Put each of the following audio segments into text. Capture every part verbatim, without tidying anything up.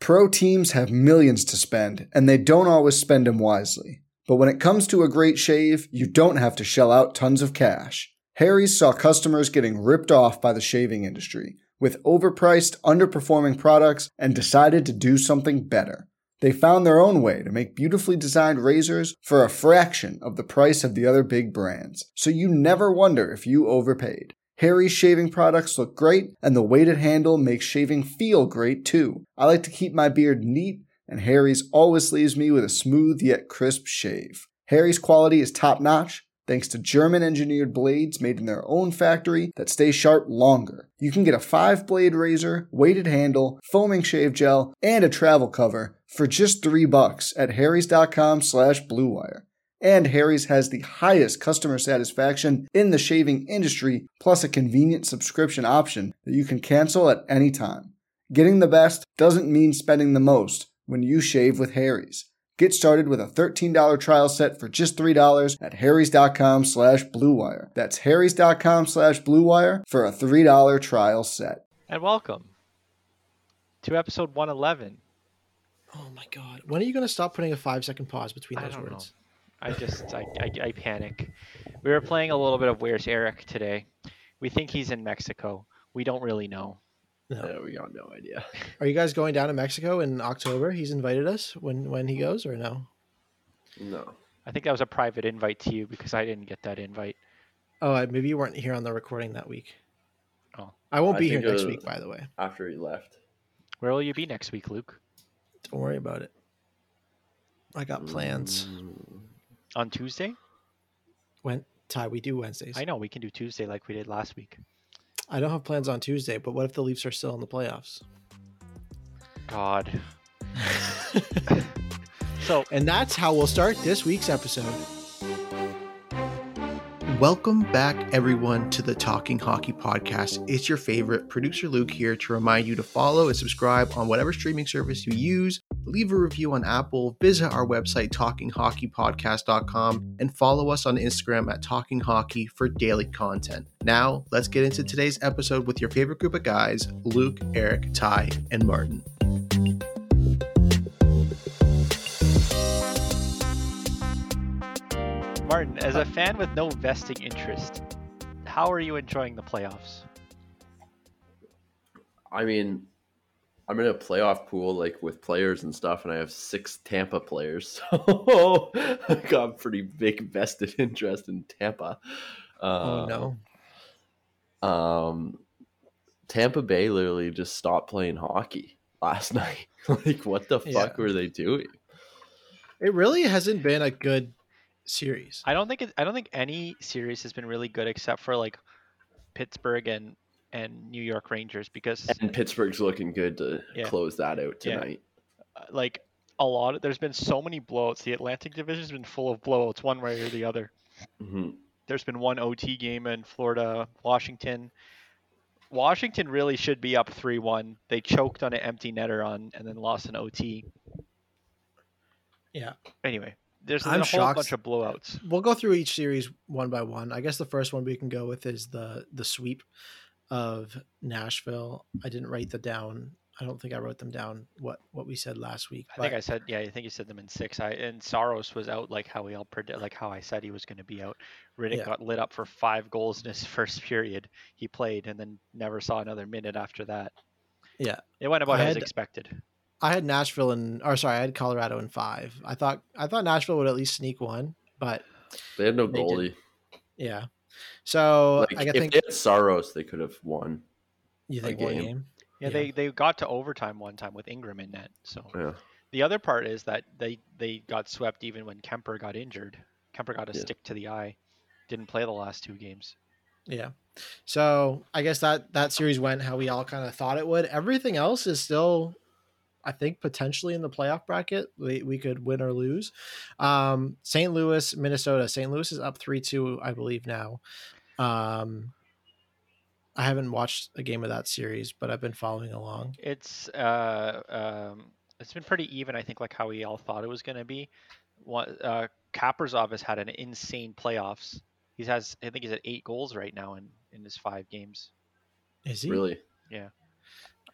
Pro teams have millions to spend, and they don't always spend them wisely. But when it comes to a great shave, you don't have to shell out tons of cash. Harry's saw customers getting ripped off by the shaving industry with overpriced, underperforming products and decided to do something better. They found their own way to make beautifully designed razors for a fraction of the price of the other big brands, so you never wonder if you overpaid. Harry's shaving products look great, and the weighted handle makes shaving feel great too. I like to keep my beard neat, and Harry's always leaves me with a smooth yet crisp shave. Harry's quality is top-notch, thanks to German-engineered blades made in their own factory that stay sharp longer. You can get a five-blade razor, weighted handle, foaming shave gel, and a travel cover for just three bucks at harrys.com slash bluewire. And Harry's has the highest customer satisfaction in the shaving industry, plus a convenient subscription option that you can cancel at any time. Getting the best doesn't mean spending the most when you shave with Harry's. Get started with a thirteen dollars trial set for just three dollars at harrys.com slash bluewire. That's harrys.com slash bluewire for a three dollars trial set. And welcome to episode one eleven. Oh my god. When are you going to stop putting a five second pause between I those don't words? know. I just, I, I, I panic. We were playing a little bit of Where's Eric today. We think he's in Mexico. We don't really know. No. Yeah, we got no idea. Are you guys going down to Mexico in October? He's invited us when, when he goes, or no? No. I think that was a private invite to you because I didn't get that invite. Oh, I- maybe you weren't here on the recording that week. Oh. I won't I be here think, next uh, week, by the way. After he left. Where will you be next week, Luke? Don't worry about it. I got plans. Mm, On Tuesday? When Ty, we do Wednesdays. I know, we can do Tuesday like we did last week. I don't have plans on Tuesday, but what if the Leafs are still in the playoffs? God. So, And that's how we'll start this week's episode. Welcome back, everyone, to the Talking Hockey Podcast. It's your favorite producer Luke here to remind you to follow and subscribe on whatever streaming service you use. Leave a review on Apple, visit our website, talking hockey podcast dot com, and follow us on Instagram at Talking Hockey for daily content. Now, let's get into today's episode with your favorite group of guys, Luke, Eric, Ty, and Martin. Martin, as a fan with no vesting interest, how are you enjoying the playoffs? I mean, I'm in a playoff pool like with players and stuff, and I have six Tampa players, so I got pretty big vested interest in Tampa. Oh, Uh, no. Um, Tampa Bay literally just stopped playing hockey last night. Like, what the Yeah. fuck were they doing? It really hasn't been a good series. I don't think it, I don't think any series has been really good except for like Pittsburgh and and New York Rangers because And Pittsburgh's looking good to Yeah. close that out Yeah. tonight. uh, like a lot of, there's been so many blowouts. The Atlantic Division's been full of blowouts one way or the other. hmm There's been one O T game in Florida, Washington. Washington really should be up three one. They choked on an empty netter on and then lost an O T. Yeah. Anyway, there's been I'm a whole shocked. bunch of blowouts. We'll go through each series one by one. I guess the first one we can go with is the the sweep of Nashville. I didn't write them down. I don't think I wrote them down. What what we said last week. I think I said, yeah, I think you said them in six. I and Saros was out like how we all predict, like how I said he was going to be out. Riddick Yeah. got lit up for five goals in his first period. He played and then never saw another minute after that. Yeah. It went about I as had- expected. I had Nashville and or sorry, I had Colorado in five. I thought I thought Nashville would at least sneak one, but They had no They did. goalie. yeah. So Like, I if think they had Saros, they could have won. you think a one game. game. Yeah, they they got to overtime one time with Ingram in net. So Yeah. the other part is that they they got swept even when Kemper got injured. Kemper got a Yeah. stick to the eye. Didn't play the last two games. Yeah. So I guess that that series went how we all kind of thought it would. Everything else is still, I think, potentially in the playoff bracket. We, we could win or lose. Um, Saint Louis, Minnesota. Saint Louis is up three two, I believe now. Um, I haven't watched a game of that series, but I've been following along. It's uh um it's been pretty even, I think, like how we all thought it was going to be. One, uh, Kaprizov has had an insane playoffs. He has, I think, he's at eight goals right now in in his five games. Is he? Really? Yeah.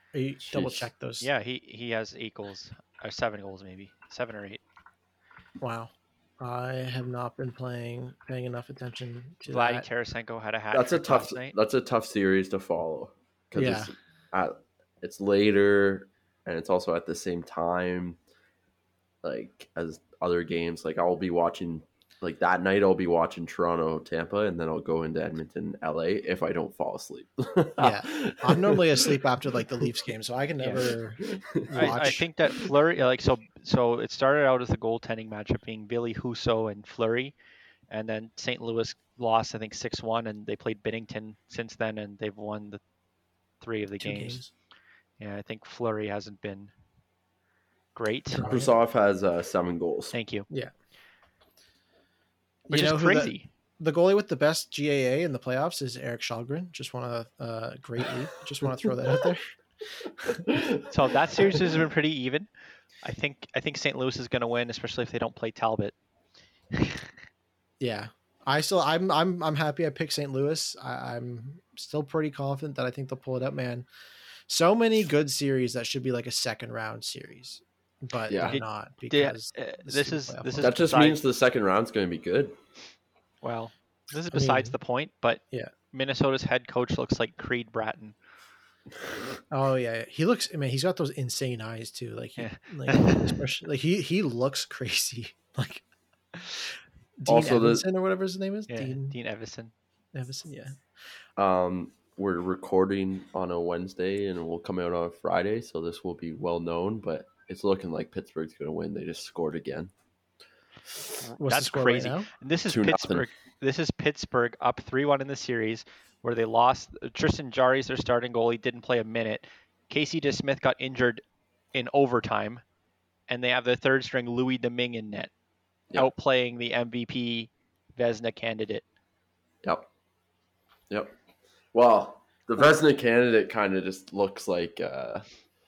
You double Jeez. check those. Yeah, he he has eight goals or seven goals maybe seven or eight. Wow. I have not been playing paying enough attention to Vladdy that. Tarasenko had a hat That's a trick tough. last night. That's a tough series to follow because Yeah. it's at, it's later and it's also at the same time, like as other games. Like I'll be watching, like that night I'll be watching Toronto, Tampa, and then I'll go into Edmonton, L A if I don't fall asleep. Yeah. I'm normally asleep after like the Leafs game, so I can Yeah. never I, I watch. think that Fleury, like so, so it started out as the goaltending matchup being Billy Husso and Fleury, and then Saint Louis lost I think six one, and they played Binnington since then, and they've won the three of the two games. games. Yeah, I think Fleury hasn't been great. Kaprizov has uh, seven goals. Thank you. Yeah. Which You know is who the- crazy. The goalie with the best G A A in the playoffs is Eric Shalgren. Just want to uh, great lead. Just want to throw that out there. So that series has been pretty even. I think I think Saint Louis is going to win, especially if they don't play Talbot. Yeah, I still I'm I'm I'm happy I picked Saint Louis. I, I'm still pretty confident that I think they'll pull it up, man. So many good series that should be like a second round series, but Yeah. they're Did- not Did- because uh, the this super is playoff this is one. That just besides- means the second round's going to be good. well, this is I besides mean, the point. But yeah. Minnesota's head coach looks like Creed Bratton. Oh yeah, he looks. I mean, he's got those insane eyes too. Like, he, Yeah. like, especially, like he he looks crazy. Like Dean Also, the- Evanson or whatever his name is. Yeah, Dean Dean Evison. Evanson. Yeah. Um, we're recording on a Wednesday and it will come out on a Friday, so this will be well known. But it's looking like Pittsburgh's going to win. They just scored again. What's the That's score crazy. right now? And this is Two nothing. Pittsburgh. This is Pittsburgh up three one in the series where they lost. Tristan Jarry's their starting goalie, didn't play a minute. Casey DeSmith got injured in overtime, and they have their third string Louis Domingue in net, Yep. outplaying the M V P Vezina candidate. Yep. Yep. Well, the Vezina candidate kind of just looks like uh,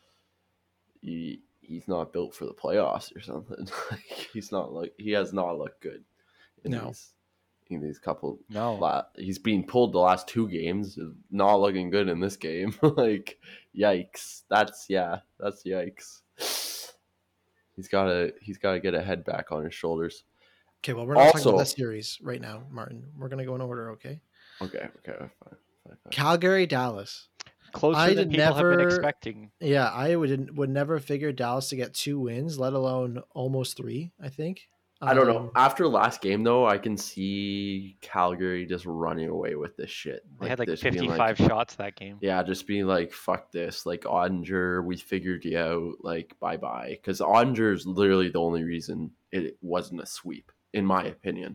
he he's not built for the playoffs or something. Like he's not like he has not looked good in No. these in these couple. No. La- he's being pulled the last two games. Not looking good in this game. Like yikes! That's yeah. That's yikes. He's gotta he's gotta get a head back on his shoulders. Okay, well, we're not talking Also- about that series right now, Martin. We're gonna go in order, okay? Okay. Okay. Fine. fine, fine. Calgary, Dallas. Closer I than did people have been never- expecting. Yeah, I would would never figure Dallas to get two wins, let alone almost three. I think. I don't know. Um, After last game, though, I can see Calgary just running away with this shit. They had like this being fifty-five shots that game. Yeah, just being like, fuck this. Like, Ottinger, we figured you out. Like, bye bye. Because Ottinger is literally the only reason it wasn't a sweep, in my opinion.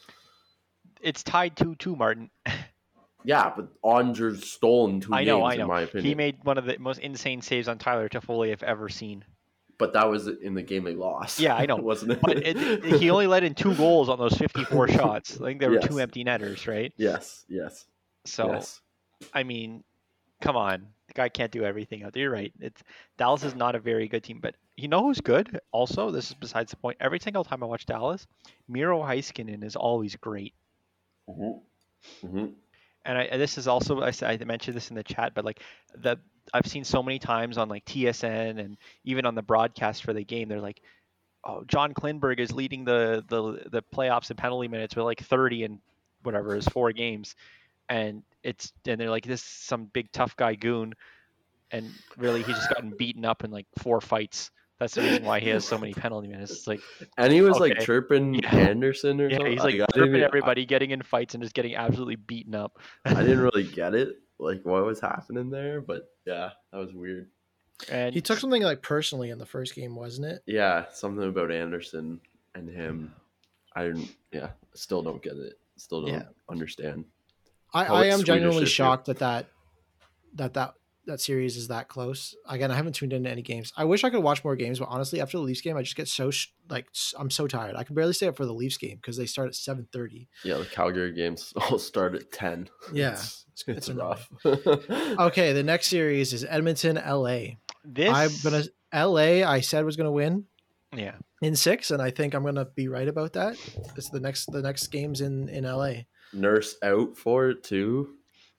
It's tied two two, Martin. Yeah, but Ottinger's stolen two I know, games, I know. in my opinion. He made one of the most insane saves on Tyler Toffoli I've ever seen. But that was in the game they lost. Yeah, I know. Wasn't it? But it, it- he only let in two goals on those fifty-four shots. I think there were two Yes. empty netters, right? Yes, yes. So, yes. I mean, come on. The guy can't do everything out there. You're right. It's Dallas is not a very good team, but you know who's good? Also, this is besides the point. Every single time I watch Dallas, Miro Heiskanen is always great. Mm-hmm. Mm-hmm. And I, this is also I, said- I mentioned this in the chat, but like the I've seen so many times on like T S N and even on the broadcast for the game, they're like, "Oh, John Klingberg is leading the the the playoffs in penalty minutes with like thirty and whatever is four games," and it's and they're like, "This is some big tough guy goon," and really he's just gotten beaten up in like four fights. That's the reason why he has so many penalty minutes. It's like, And he was like Okay. chirping Yeah. Anderson or yeah, something. he's like I didn't tripping even- everybody, getting in fights, and just getting absolutely beaten up. I didn't really get it, like what was happening there, but yeah, that was weird. And he took something like personally in the first game, wasn't it? Yeah, something about Anderson and him. I didn't. Yeah, still don't get it. Still don't Yeah. understand. I, Oh, I it's am Swedish genuinely issue. shocked that that that that that series is that close. Again, I haven't tuned into any games. I wish I could watch more games, but honestly, after the Leafs game, I just get so sh- like s- I'm so tired. I can barely stay up for the Leafs game because they start at seven thirty. Yeah, the Calgary games all start at ten. Yeah, it's, it's- it's, it's rough. Okay, the next series is Edmonton, L A. this, I'm gonna L A. I said was gonna win yeah. in six, and I think I'm gonna be right about that. It's the next the next games in in L A. Nurse out for it too.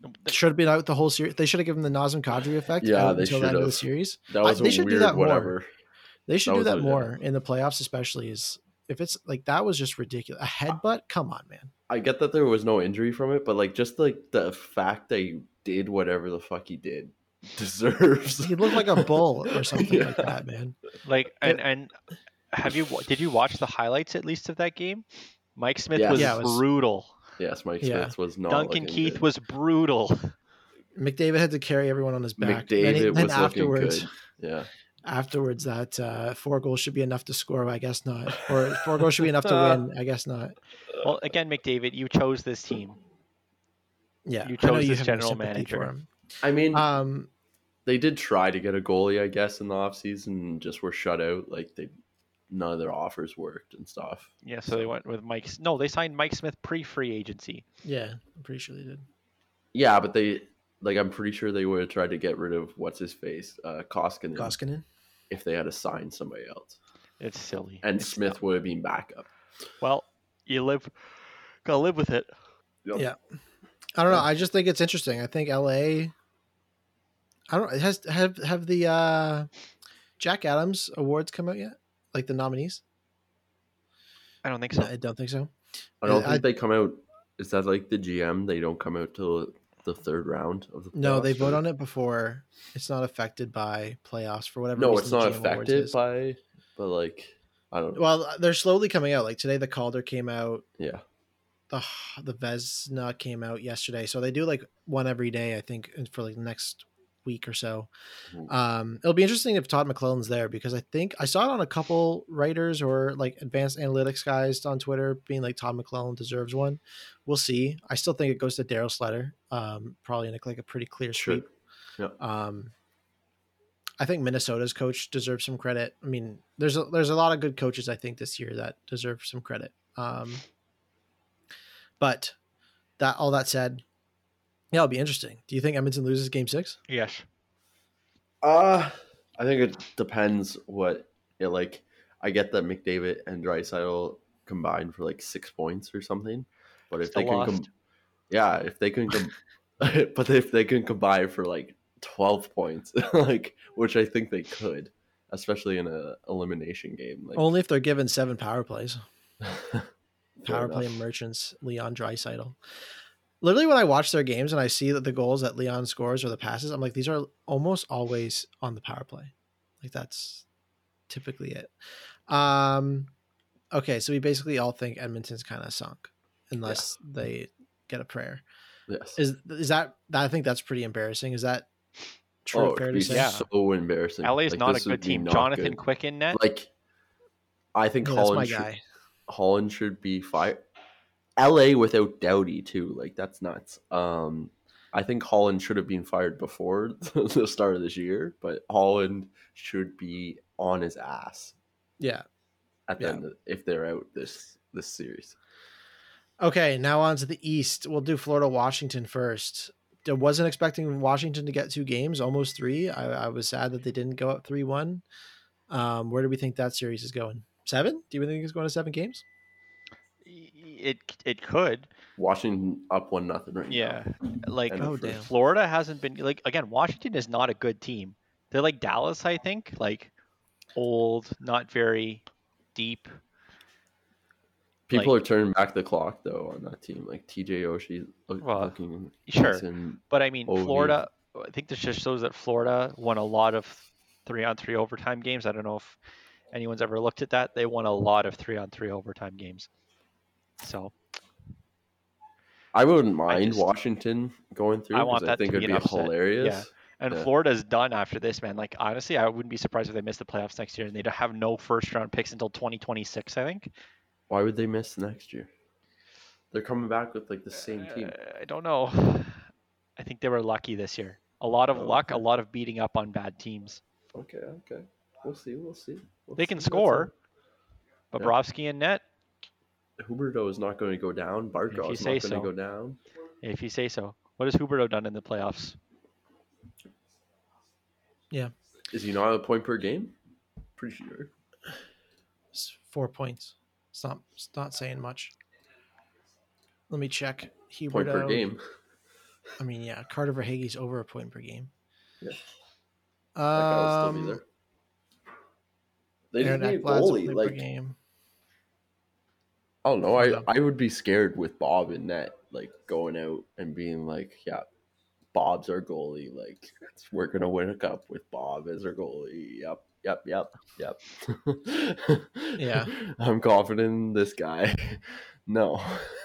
should have been out the whole series. They should have given the Nazem Kadri effect Yeah, out they until the end of the should've. series. That was I- they a should do weird that more. whatever. They should That do was that a- more in the playoffs, especially. Is if it's like that was just ridiculous. A headbutt? Come on, man. I get that there was no injury from it, but like just like the fact that he did whatever the fuck he did deserves. He looked like a bull or something like Yeah. that, man. Like and and have you did you watch the highlights at least of that game? Mike Smith Yeah. was Yeah, it was- brutal. Yes, Mike Yeah. Smith was not. Duncan looking Keith good. was brutal. McDavid had to carry everyone on his back. McDavid then, he- then was afterwards, looking good. Yeah. afterwards, that uh, four goals should be enough to score. I guess not. Or four goals should be enough to win. I guess not. Well, again, McDavid, you chose this team. Yeah, You I know chose you this have no general sympathy manager. for him. I mean, Um, they did try to get a goalie, I guess, in the offseason and just were shut out. Like they, none of their offers worked and stuff. Yeah, so they went with Mike. No, they signed Mike Smith pre-free agency. yeah, I'm pretty sure they did. Yeah, but they like I'm pretty sure they would have tried to get rid of what's his face, uh, Koskinen, Koskinen. if they had assigned somebody else, It's silly. and It's Smith dumb. would have been backup. Well, you live, gotta live with it. Yeah. I don't know. I just think it's interesting. I think L A. I don't. It has have have the uh, Jack Adams awards come out yet? Like the nominees? I don't think so. No, I don't think so. I don't I- think they come out. Is that like the G M? They don't come out till the third round of the. No, they playoffs, vote or- on it before. It's not affected by playoffs for whatever. No, reason it's the not G M awards affected is. by, but like I don't know. Well, they're slowly coming out. Like today, the Calder came out. Yeah, The the Vesna came out yesterday. So they do like one every day. I think for like the next week or so. Mhm. Um, it'll be interesting if Todd McClellan's there because I think I saw it on a couple writers or like advanced analytics guys on Twitter being like Todd McClellan deserves one. We'll see. I still think it goes to Daryl Slater. Um, probably in a, like a pretty clear Sure. sweep. Yeah. Um, I think Minnesota's coach deserves some credit. I mean, there's a, there's a lot of good coaches I think this year that deserve some credit. Um, but that all that said, yeah, it'll be interesting. Do you think Edmonton loses Game Six? Yes. Uh I think it depends what it like. I get that McDavid and Draisaitl combined for like six points or something, but if Still they can, lost. com- yeah, if they can, com- but if they can combine for like twelve points, like which I think they could, especially in a elimination game, like Only if they're given seven power plays. fair Power play enough. merchants, Leon Draisaitl. Literally, when I watch their games and I see that the goals that Leon scores or the passes, I'm like, these are almost always on the power play. Like that's typically it. Um, okay, so we basically all think Edmonton's kind of sunk unless they get a prayer. Yes. Is is that? I think that's pretty embarrassing. Is that true? Oh, fair it'd to be say? Yeah. so embarrassing. L A's Like, not a this would good be team. not Jonathan good. Quick in net. Like, I think Yeah, that's my Holland should, guy. Holland should be fired. L A without Doughty too, like that's nuts. Um, I think Holland should have been fired before the start of this year, but Holland should be on his ass Yeah. at the Yeah. end of, if they're out this this series. Okay, now on to the East. We'll do Florida Washington first. I wasn't expecting Washington to get two games, almost three. I, I was sad that they didn't go up three one. Um, where do we think that series is going? Seven? Do you think it's going to seven games? It it could. Washington up one nothing right Yeah. now. Like And Oh, the damn. Florida hasn't been like again. Washington is not a good team. They're like Dallas, I think. Like old, not very deep. People Like- are turning back the clock though on that team. Like T J Oshie look, Well, looking sure. decent. But I mean, Ovi. Florida. I think this just shows that Florida won a lot of three-on-three overtime games. I don't know if anyone's ever looked at that. They won a lot of three-on-three overtime games. So I wouldn't mind just- Washington going through I because want I, that think to be it'd an be upset. hilarious. And Yeah. Florida's done after this, man. Like honestly, I wouldn't be surprised if they missed the playoffs next year and they'd have no first-round picks until twenty twenty-six. I think. Why would they miss next year? They're coming back with like the same team. Uh, I don't know. I think they were lucky this year. A lot of Oh, luck, a okay. lot of beating up on bad teams. Okay, okay. We'll see. We'll see. We'll They can see. That's score. Yeah. Bobrovsky in net, all. Huberto is not going to go down. Barkov you is say not going so. to go down. if you say so. What has Huberto done in the playoffs? Is he not a point per game? Pretty sure. It's four points. It's not. It's not saying much. Let me check. Huberto. Point per game. I mean, yeah, Carter Verhaeghe's over a point per game. Yeah. That guy will still be Um, there. They just Aaron need a Ekblad's a goalie. point per Like, game. I don't know. I, Yeah. I would be scared with Bob in net, like going out and being like, yeah, Bob's our goalie. Like, we're going to win a cup with Bob as our goalie. Yep, yep, yep, yep. Yeah. I'm confident in this guy. No.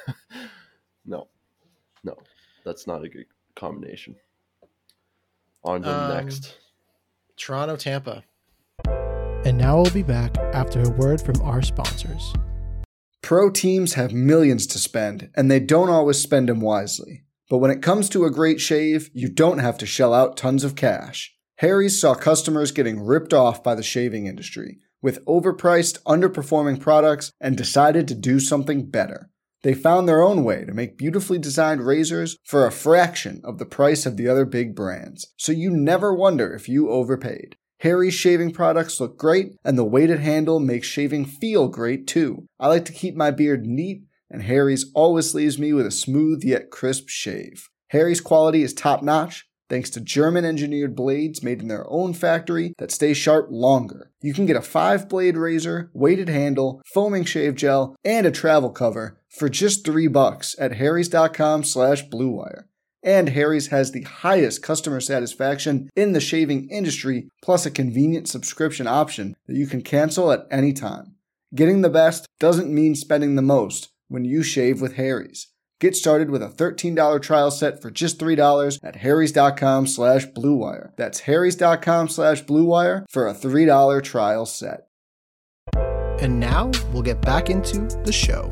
No. No. That's not a good combination. On to the Um, next. Toronto, Tampa. And now we'll be back after a word from our sponsors. Pro teams have millions to spend, and they don't always spend them wisely. But when it comes to a great shave, you don't have to shell out tons of cash. Harry's saw customers getting ripped off by the shaving industry with overpriced, underperforming products and decided to do something better. They found their own way to make beautifully designed razors for a fraction of the price of the other big brands, so you never wonder if you overpaid. Harry's shaving products look great, and the weighted handle makes shaving feel great too. I like to keep my beard neat, and Harry's always leaves me with a smooth yet crisp shave. Harry's quality is top-notch, thanks to German-engineered blades made in their own factory that stay sharp longer. You can get a five-blade razor, weighted handle, foaming shave gel, and a travel cover for just three bucks at harrys.com slash bluewire. And Harry's has the highest customer satisfaction in the shaving industry, plus a convenient subscription option that you can cancel at any time. Getting the best doesn't mean spending the most when you shave with Harry's. Get started with a thirteen dollars trial set for just three dollars at harrys.com slash bluewire. That's harrys.com slash bluewire for a three dollars trial set. And now we'll get back into the show.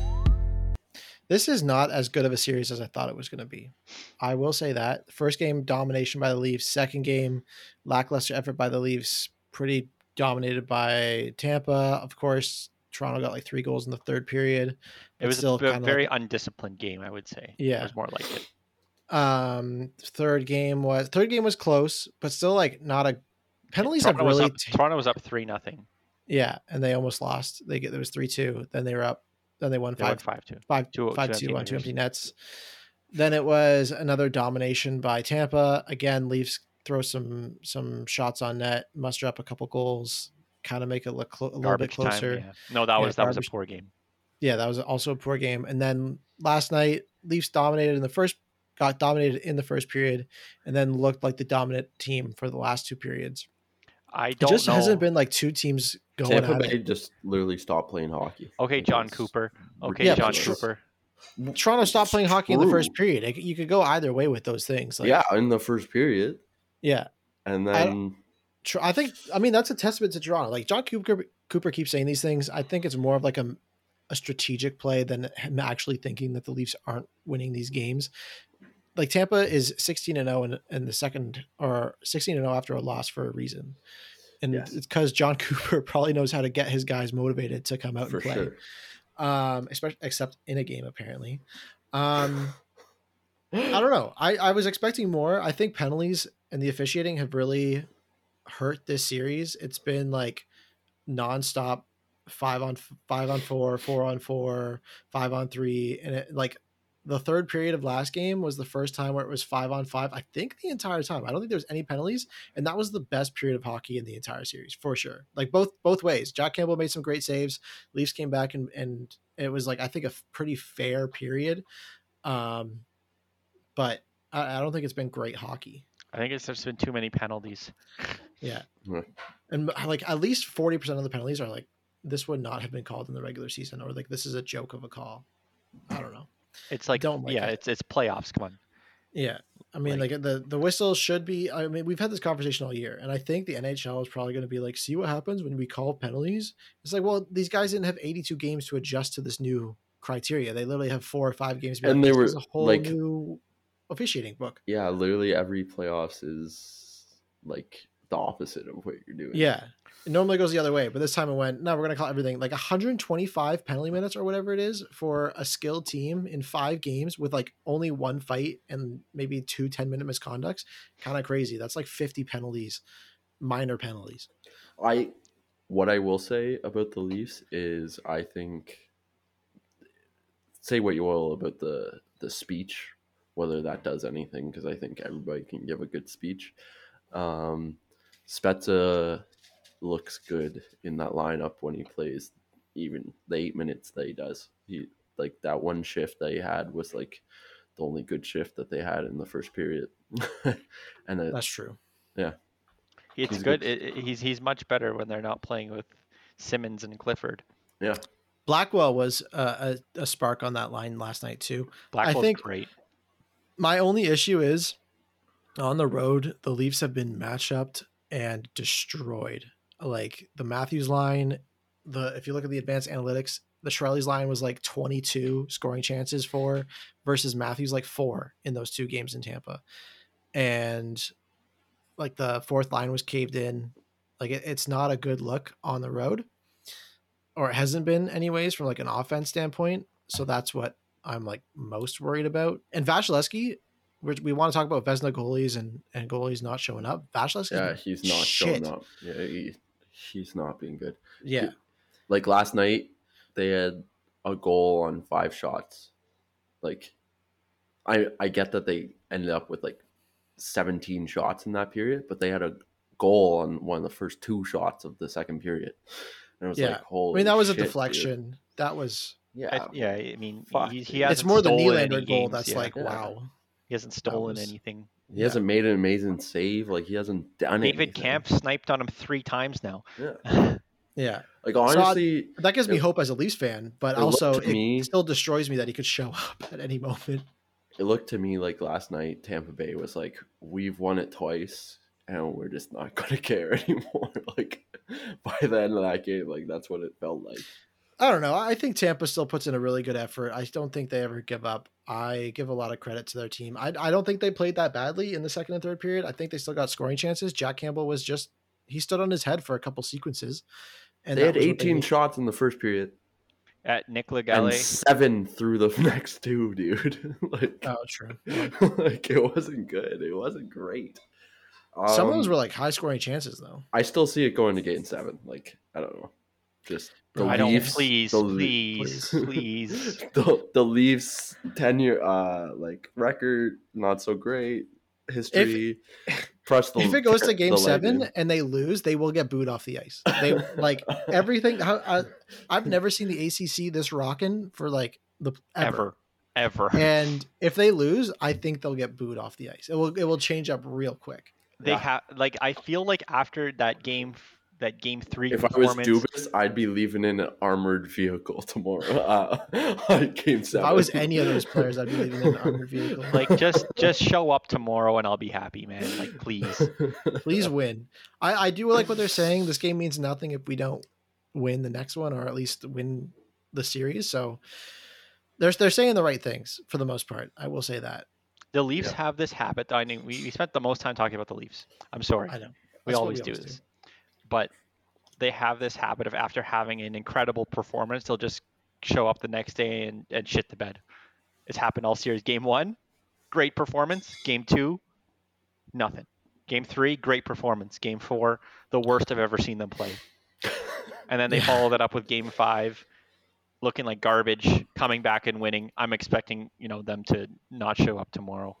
This is not as good of a series as I thought it was going to be. I will say that. First game, domination by the Leafs. Second game, lackluster effort by the Leafs. Pretty dominated by Tampa. Of course, Toronto got like three goals in the third period. It was still a very like, undisciplined game, I would say. Yeah. It was more like it. Um, third game was third game was close, but still like not a penalties Toronto have really was up, t- Toronto was up three nothing. Yeah, and they almost lost. They get there was three two. Then they were up. Then they won They five won five two. five Two- five two two empty on two netters. empty nets. Then it was another domination by Tampa. Again, Leafs throw some some shots on net, muster up a couple goals, kind of make it look clo- a little bit Garbage closer. time. Yeah. No, that Yeah, was that was a garbage- poor game. Yeah, that was also a poor game. And then last night, Leafs dominated in the first, got dominated in the first period, and then looked like the dominant team for the last two periods. I It don't just know. hasn't been like two teams going Tampa at Bay it. just literally stopped playing hockey. Okay, It John was Cooper. Okay, Yeah, John but- Cooper. Toronto stopped playing hockey in the first Screw. period. Like, you could go either way with those things. Like, Yeah, in the first period. yeah. And I then Tr- I think, I mean, that's a testament to Toronto. Like John Cooper, Cooper keeps saying these things. I think it's more of like a, a strategic play than him actually thinking that the Leafs aren't winning these games. Like Tampa is sixteen and oh in, in the second, or sixteen and oh after a loss for a reason. And Yes. it's because John Cooper probably knows how to get his guys motivated to come out for and play. sure. Um, especially except in a game, apparently. Um, I don't know. I, I was expecting more. I think penalties and the officiating have really hurt this series. It's been like nonstop five on five on four, four on four, five on three. And it, like the third period of last game was the first time where it was five on five, I think the entire time. I don't think there was any penalties. And that was the best period of hockey in the entire series for sure. Like both, both ways. Jack Campbell made some great saves. Leafs came back and, and it was like, I think a f- pretty fair period. Um, but I, I don't think it's been great hockey. I think it's there's been too many penalties. Yeah. Yeah. And like at least forty percent of the penalties are like, this would not have been called in the regular season, or like, this is a joke of a call. I don't know. It's like, Don't like yeah, it. it's it's playoffs. Come on. Yeah. I mean, like, Like- the, the whistle should be, I mean, we've had this conversation all year, and I think the N H L is probably going to be like, see what happens when we call penalties. It's like, well, these guys didn't have eighty-two games to adjust to this new criteria. They literally have four or five games. to be And like, they this were, is a whole like- new officiating book. Yeah, literally every playoffs is like the opposite of what you're doing. Yeah. It normally goes the other way, but this time it went, no, we're going to call everything like one hundred twenty-five penalty minutes or whatever it is for a skilled team in five games with like only one fight and maybe two ten minute misconducts. Kind of crazy. That's like fifty penalties, minor penalties. I what I will say about the Leafs is I think say what you will about the the speech whether that does anything, because I think everybody can give a good speech. Um, Spezza looks good in that lineup when he plays, even the eight minutes that he does. He like that one shift that he had was like the only good shift that they had in the first period. And it, That's true. yeah, It's He's good. good. It, it- he's he's much better when they're not playing with Simmons and Clifford. yeah. Blackwell was uh, a, a spark on that line last night too. Blackwell's think- great. My only issue is on the road, the Leafs have been matched up and destroyed. Like the Matthews line, the if you look at the advanced analytics, the Chiarelli's line was like twenty-two scoring chances for versus Matthews like four in those two games in Tampa. And like the fourth line was caved in. Like it, it's not a good look on the road, or it hasn't been anyways from like an offense standpoint. So that's what I'm like most worried about. And Vasilevsky, we we want to talk about Vezina goalies and, and goalies not showing up. Vasilevsky, Yeah, he's not shit. showing up. Yeah, he, he's not being good. Yeah, Like last night, they had a goal on five shots. Like, I I get that they ended up with like seventeen shots in that period, but they had a goal on one of the first two shots of the second period. And it was Yeah. like, holy I mean that was shit, a dude. deflection. That was. Yeah, I, yeah, I mean, Fuck, he, he dude. hasn't It's more the stolen Nylander any goal games, that's yeah. like Yeah. wow. He hasn't stolen was- anything. he hasn't made an amazing save. Like he hasn't done David anything. Camp sniped on him three times now. Yeah. Yeah, Like honestly, that gives me it- hope as a Leafs fan, but it looked also to it me- still destroys me that he could show up at any moment. it looked to me like last night Tampa Bay was like, we've won it twice and we're just not gonna care anymore. Like by the end of that game, like that's what it felt like. I don't know. I think Tampa still puts in a really good effort. I don't think they ever give up. I give a lot of credit to their team. I, I don't think they played that badly in the second and third period. I think they still got scoring chances. Jack Campbell was just, he stood on his head for a couple sequences. And They that had was what they eighteen needed. shots in the first period At Nick and Legale, seven through the next two, dude. like, Oh, true. like it wasn't good. It wasn't great. Some of Um, those were like high scoring chances though. I still see it going to game seven. Like I don't know, just the I don't. Leafs. Please, the, please, please. the, the Leafs tenure, uh, like record, not so great. History. Trust the, If it goes to game the seven Lightning. and they lose, they will get booed off the ice. They like everything. how- I, I've never seen the A C C this rocking for like the ever. Ever, ever. And if they lose, I think they'll get booed off the ice. It will it will change up real quick. They Yeah. have like I feel like after that game, that game three If I was performance, Dubas, I'd be leaving in an armored vehicle tomorrow. Uh, on game If seven. I was any of those players, I'd be leaving in an armored vehicle. like just just show up tomorrow and I'll be happy, man. Like please. Please win. I, I do like what they're saying. This game means nothing if we don't win the next one, or at least win the series. So they're they're saying the right things for the most part. I will say that. The Leafs Yeah. have this habit. I mean, we, we spent the most time talking about the Leafs. I'm sorry. I know. we That's what always we do always this. But they have this habit of after having an incredible performance, they'll just show up the next day and, and shit the bed. It's happened all series. Game one, great performance. Game two, nothing. Game three, great performance. Game four, the worst I've ever seen them play. And then they Yeah. follow that up with game five, looking like garbage, coming back and winning. I'm expecting, you know, them to not show up tomorrow.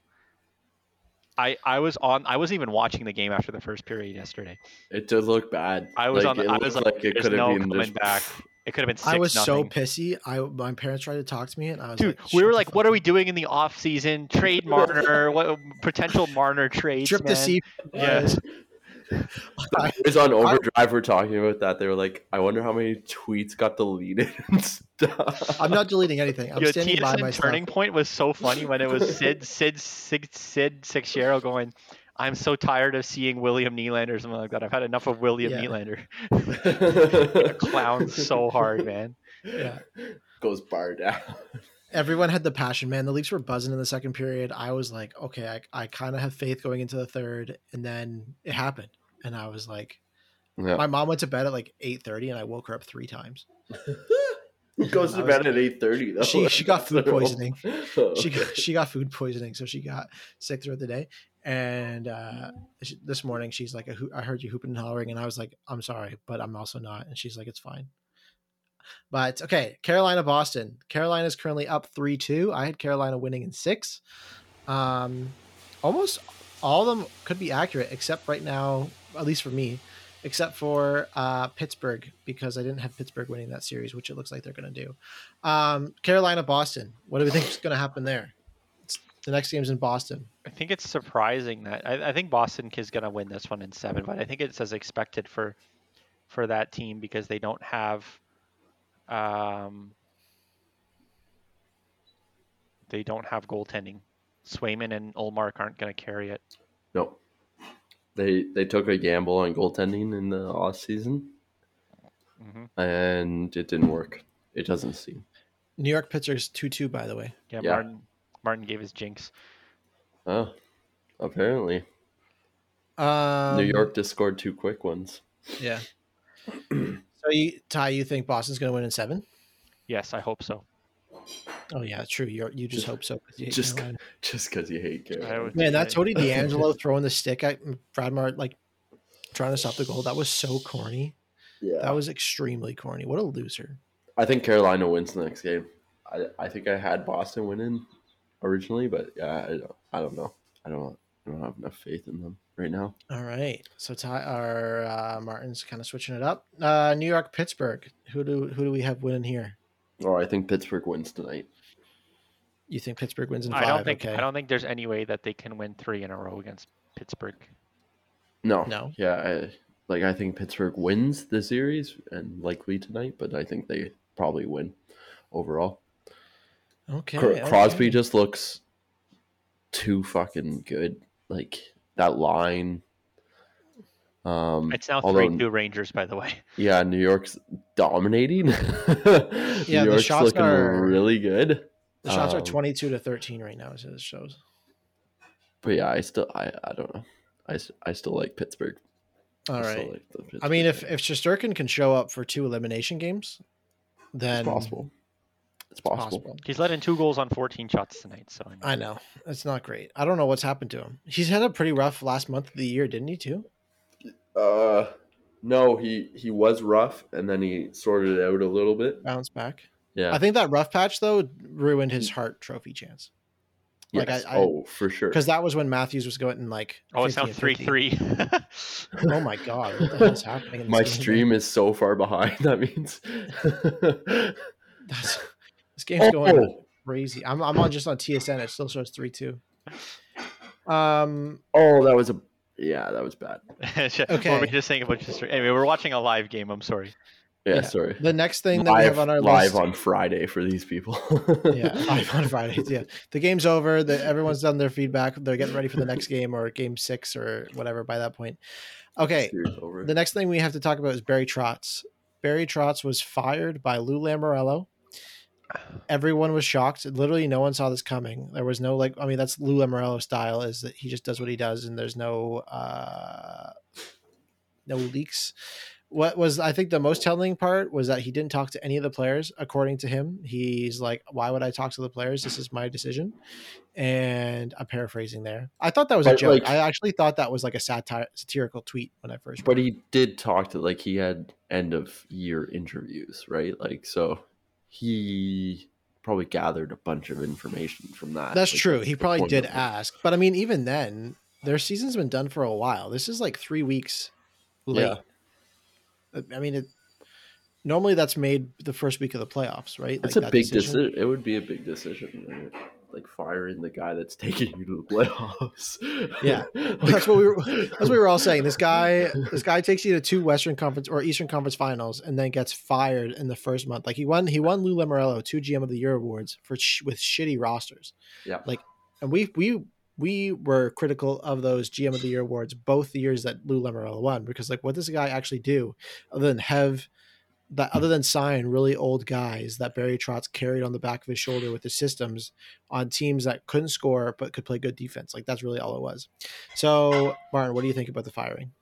I, I was on. I wasn't even watching the game after the first period yesterday. It did look bad. I was Like, on. The, it I was looked like, like it "There's could have no been coming just back." It could have been six I was so nothing. pissy. I my parents tried to talk to me, and I was Dude, like, we "Shut were the like, fuck "What are up." we doing in the off season? Trade Marner? What potential Marner trades? Trip to man? see. Yeah. I- It was on Overdrive. We're talking about that. They were like, "I wonder how many tweets got deleted and stuff." I'm not deleting anything. I'm Yo, standing by T S N my turning stuff. point was so funny when it was Sid, Sid, Sid, Sid Seixeiro going, "I'm so tired of seeing William Nylander," or something like that. I've had enough of William Yeah. Nylander. Clown so hard, man. Yeah. Goes bar down. Everyone had the passion, man. The Leafs were buzzing in the second period. I was like, okay, I, I kind of have faith going into the third, and then it happened, and I was like, Yeah. my mom went to bed at like eight thirty, and I woke her up three times. Who goes I to was- bed at eight thirty though? She- she got food That's poisoning. normal. She got, she got food poisoning, so she got sick throughout the day. And uh, she, this morning, she's like, I heard you hooping and hollering, and I was like, I'm sorry, but I'm also not. And she's like, it's fine. But okay, Carolina, Boston. Carolina is currently up three two. I had Carolina winning in six. Um, almost all of them could be accurate, except right now, at least for me, except for uh, Pittsburgh, because I didn't have Pittsburgh winning that series, which it looks like they're going to do. Um, Carolina, Boston. What do we think is going to happen there? It's, the next game's in Boston. I think it's surprising that I, I think Boston is going to win this one in seven, but I think it's as expected for for that team because they don't have um, they don't have goaltending. Swayman and Ullmark aren't going to carry it. No. They they took a gamble on goaltending in the off season, Mm-hmm. and it didn't work. It doesn't seem. New York Pittsburgh's two two, by the way. Yeah, Yeah. Martin Martin gave his jinx. Oh, apparently. Um, New York just scored two quick ones. Yeah. So, you, Ty, you think Boston's going to win in seven? Yes, I hope so. Oh, yeah, true. You you just Just- hope so. 'cause you hate Just Carolina. just because you hate I Carolina. would Man, that say- Tony D'Angelo throwing the stick at Brad Martin, like trying to stop the goal, that was so corny. Yeah. That was extremely corny. What a loser. I think Carolina wins the next game. I, I think I had Boston winning originally, but yeah, I don't, I don't know. I don't I don't have enough faith in them right now. All right. So Ty our uh, Martin's kind of switching it up. Uh, New York, Pittsburgh. Who do who do we have winning here? Or I think Pittsburgh wins tonight. You think Pittsburgh wins in I five? don't think okay. I don't think there's any way that they can win three in a row against Pittsburgh. No. No? Yeah, I, like I think Pittsburgh wins the series and likely tonight, but I think they probably win overall. Okay. Cr- Crosby okay. just looks too fucking good. Like that line. Um, It's now although- three two Rangers, by the way. Yeah, New York's dominating. Yeah, New the York's shots looking are- really good. The shots are Um, twenty-two to thirteen right now, as it shows. But yeah, I still, I, I don't know. I, s- I still like Pittsburgh. All I still right. like the I mean, if Pittsburgh. if Shesterkin can show up for two elimination games, then it's possible, it's it's possible. possible. He's let in two goals on fourteen shots tonight. So I mean, I know. It's not great. I don't know what's happened to him. He's had a pretty rough last month of the year, didn't he, too? Uh, no, he he was rough, and then he sorted it out a little bit. Bounce back. Yeah, I think that rough patch, though, ruined his Hart Trophy chance. like, yes. I- I- oh, for sure. Because that was when Matthews was going like. oh, it's now fifty three and fifty. three. Oh my God. What the hell's happening in this My game? stream is so far behind. That means. That's, this game's going oh, crazy. I'm, I'm on just on T S N. It still shows three two. Um, oh, that was a yeah, that was bad. okay. What were Okay. we just saying about just anyway? We're watching a live game. I'm sorry. Yeah, Yeah. sorry. the next thing that we Live, have on our live list. on Friday for these people. Yeah, live on Fridays. Yeah, the game's over. The, everyone's done their feedback. They're getting ready for the next game or game six or whatever by that point. Okay, Series over. the next thing we have to talk about is Barry Trotz. Barry Trotz was fired by Lou Lamoriello. Everyone was shocked. Literally, no one saw this coming. There was no like. I mean, that's Lou Lamoriello style. Is that he just does what he does, and there's no uh, no leaks. What was I think the most telling part was that he didn't talk to any of the players. According to him, he's like, "Why would I talk to the players? This is my decision." And I'm paraphrasing there. I thought that was a But, joke. like- I actually thought that was like a satire, satirical tweet when I first. But he did talk to like he had end of year interviews, right? Like so he probably gathered a bunch of information from that. That's Like, true. that's He the probably point did of it. ask, but I mean, even then, their season's been done for a while. This is like three weeks late. I mean, it normally that's made the first week of the playoffs, right? It's Like a that big decision. It would be a big decision, right? Like firing the guy that's taking you to the playoffs. Yeah. Like- That's what we were. That's what we were all saying. This guy, this guy takes you to two Western Conference or Eastern Conference Finals, and then gets fired in the first month. Like he won, he won Lou Lamoriello two G M of the Year awards for sh- with shitty rosters. Yeah. Like, and we we we were critical of those G M of the Year awards both the years that Lou Lamoriello won, because like, what does the guy actually do other than have that, other than sign really old guys that Barry Trotz carried on the back of his shoulder with his systems on teams that couldn't score but could play good defense? Like that's really all it was. So, Martin, what do you think about the firing?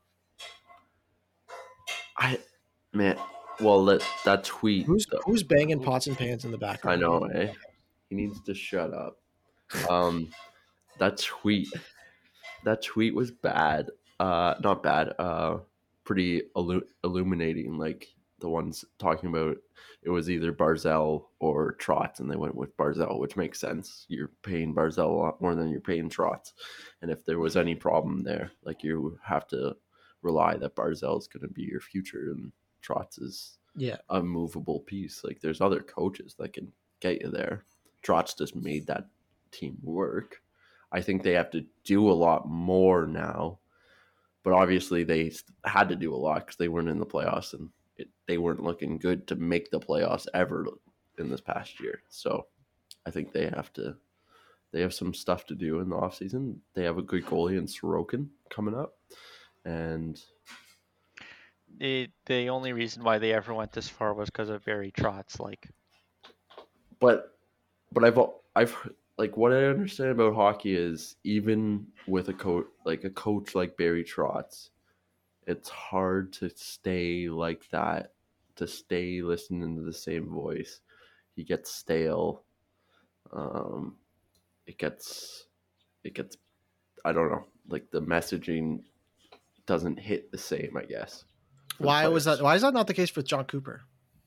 I man, well that that tweet. Who's though, who's banging pots and pans in the I background? know, eh? He needs to shut up. Um, that tweet, that tweet was bad. Uh, not bad. Uh, pretty illu- illuminating. Like the ones talking about it was either Barzal or Trotz, and they went with Barzal, which makes sense. You're paying Barzal a lot more than you're paying Trotz. And if there was any problem there, like you have to rely that Barzal is going to be your future and Trotz is Yeah. a movable piece. Like there's other coaches that can get you there. Trotz just made that team work. I think they have to do a lot more now, but obviously they had to do a lot because they weren't in the playoffs and it, they weren't looking good to make the playoffs ever in this past year. So I think they have to, they have some stuff to do in the offseason. They have a good goalie in Sorokin coming up. And It, the only reason why they ever went this far was because of Barry Trotz. Like, but, but I've, I've, like what I understand about hockey is even with a coach, like a coach like Barry Trotz, it's hard to stay like that, to stay listening to the same voice. He gets stale. Um, it gets, it gets, I don't know, like the messaging doesn't hit the same, I guess. Why was that? Why is that not the case with John Cooper?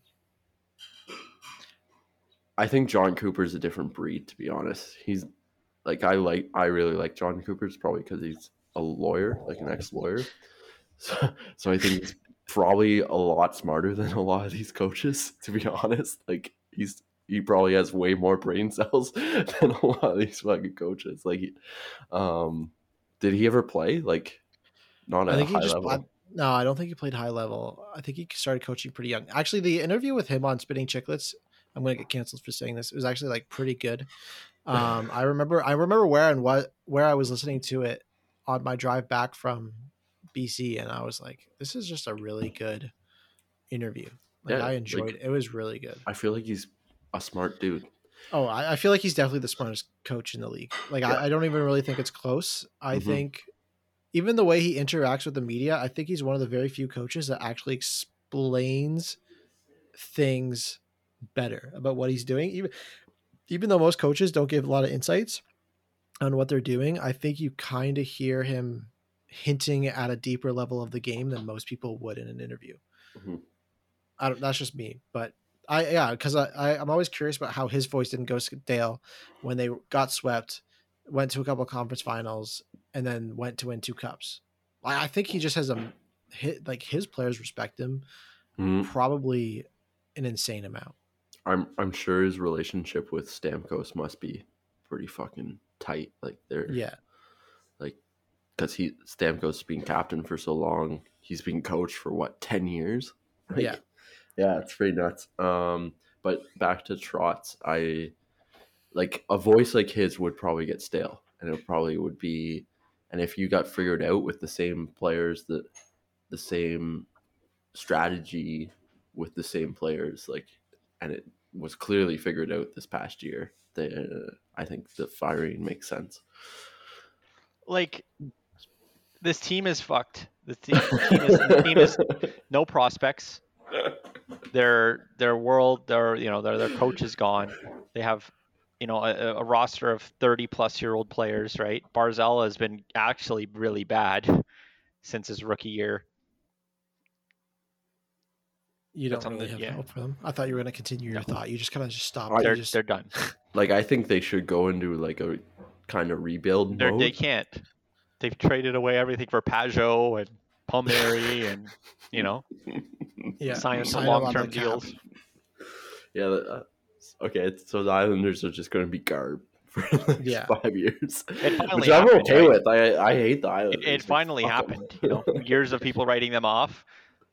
I think John Cooper is a different breed, to be honest. He's like, I like, I really like John Cooper. It's probably because he's a lawyer, like an ex-lawyer. So, so I think he's probably a lot smarter than a lot of these coaches, to be honest. Like he's, he probably has way more brain cells than a lot of these fucking coaches. Like, he, um, did he ever play? Like, not at I a think high he just. level. I, no, I don't think he played high level. I think he started coaching pretty young. Actually, the interview with him on Spitting Chicklets, I'm going to get canceled for saying this. It was actually like pretty good. Um, I remember, I remember where and what where I was listening to it on my drive back from B C, and I was like, "This is just a really good interview." Like Yeah, I enjoyed like- it. It was really good. I feel like he's a smart dude. Oh, I, I feel like he's definitely the smartest coach in the league. Like Yeah. I, I don't even really think it's close. I Mhm. think even the way he interacts with the media, I think he's one of the very few coaches that actually explains things better about what he's doing. Even even though most coaches don't give a lot of insights on what they're doing, I think you kind of hear him hinting at a deeper level of the game than most people would in an interview. Mhm. I don't, that's just me, but I yeah, because I, I I'm always curious about how his voice didn't go stale when they got swept, went to a couple of conference finals, and then went to win two cups. I, I think he just has a hit like his players respect him Mhm. probably an insane amount. I'm I'm sure his relationship with Stamkos must be pretty fucking tight. Like they're Yeah, like because he Stamkos has been captain for so long. He's been coached for what ten years. Like, Yeah. yeah, it's pretty nuts. Um, but back to Trotz, I like a voice like his would probably get stale, and it probably would be. And if you got figured out with the same players, the the same strategy with the same players, like, and it was clearly figured out this past year, the I think the firing makes sense. like this team is fucked. This team, team is, the team is no prospects. Their their world, their you know their their coach is gone. They have you know a, a roster of thirty plus year old players. Right, Barzal has been actually really bad since his rookie year. you That's don't on really the- have yeah. hope for them. I thought you were going to continue your No. thought. You just kind of just stopped. I- They're You just, they're done. Like I think they should go into like a kind of rebuild They're, mode. they can't. They've traded away everything for Pajot and Palmieri and you know yeah, signing some sign them on long term the cap. deals. Yeah. Uh, okay, so the Islanders are just going to be garb for the next Yeah. five years, It finally which I'm happened, okay right? with. I I hate the Islanders. It, it finally Fuck 'em. happened. You know, years of people writing them off.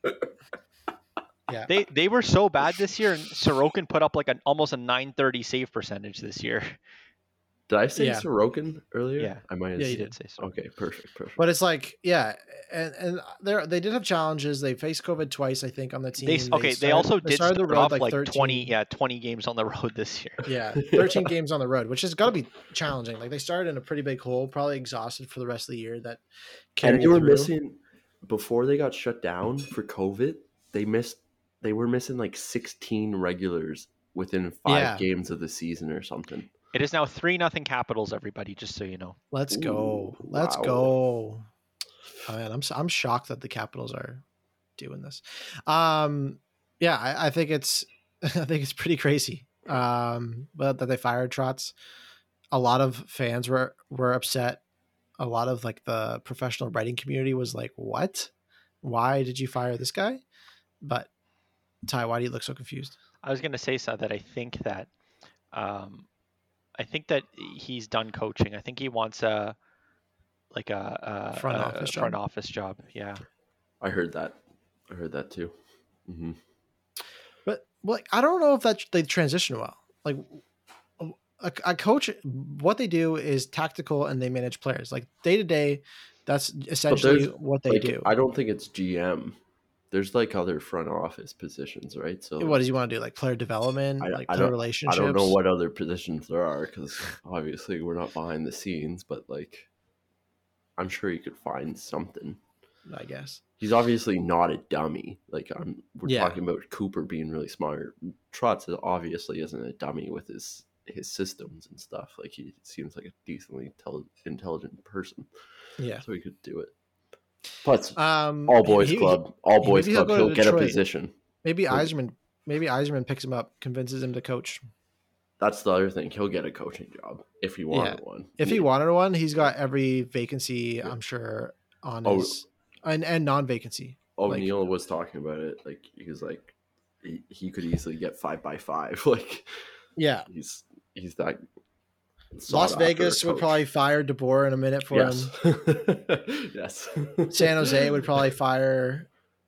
Yeah. They they were so bad this year, and Sorokin put up like an almost a nine thirty save percentage this year. Did I say Yeah. Sorokin earlier? Yeah. I might have Yeah, you said- did say so. Okay, perfect, perfect. But it's like, yeah, and and they they did have challenges. They faced COVID twice, I think, on the team. They okay. They started- also they did started start the road off like, like thirteen twenty, yeah, twenty games on the road this year. Yeah, thirteen games on the road, which has got to be challenging. Like they started in a pretty big hole, probably exhausted for the rest of the year. That And carried they were through. missing before they got shut down for COVID. They missed. They were missing like sixteen regulars within five Yeah. games of the season or something. It is now three nothing Capitals. Everybody, just so you know. Let's go. Ooh, Let's wow. go. Oh, man, I'm s- I'm shocked that the Capitals are doing this. Um, Yeah, I, I think it's I think it's pretty crazy. Um, but that they fired Trotz. A lot of fans were were upset. A lot of like the professional writing community was like, "What? Why did you fire this guy?" But Ty, why do you look so confused? I was going to say so that I think that um, I think that he's done coaching. I think he wants a like a, a Front a, office a front job? office job. Yeah. I heard that. I heard that too. hmm But like, I don't know if that they transition well. Like a, a coach, what they do is tactical and they manage players. Like day to day, that's essentially there's, what they like, do. I don't think it's G M. There's like other front office positions, right? So What does he want to do? Like player development, I, like I player don't, relationships. I don't know what other positions there are because obviously we're not behind the scenes, but like I'm sure you could find something. I guess. He's obviously not a dummy. Like I'm, we're Yeah. talking about Cooper being really smart. Trotz obviously isn't a dummy with his his systems and stuff. Like he seems like a decently tel- intelligent person, Yeah. so he could do it. Plus, Um, all boys he- he- club, all boys maybe he'll club. go to He'll get a Detroit. position. Maybe He'll- Eiserman. Maybe Eiserman picks him up, convinces him to coach. That's the other thing. He'll get a coaching job if he wanted one. If he wanted one, he's got every vacancy, I'm sure, on Oh. his and, and non-vacancy. like- O'Neill was talking about it. Like he was like, he, he could easily get five by five. Like Yeah. he's he's that. Las sought-after Vegas would coach. probably fire DeBoer in a minute for yes. him. yes. San Jose would probably fire.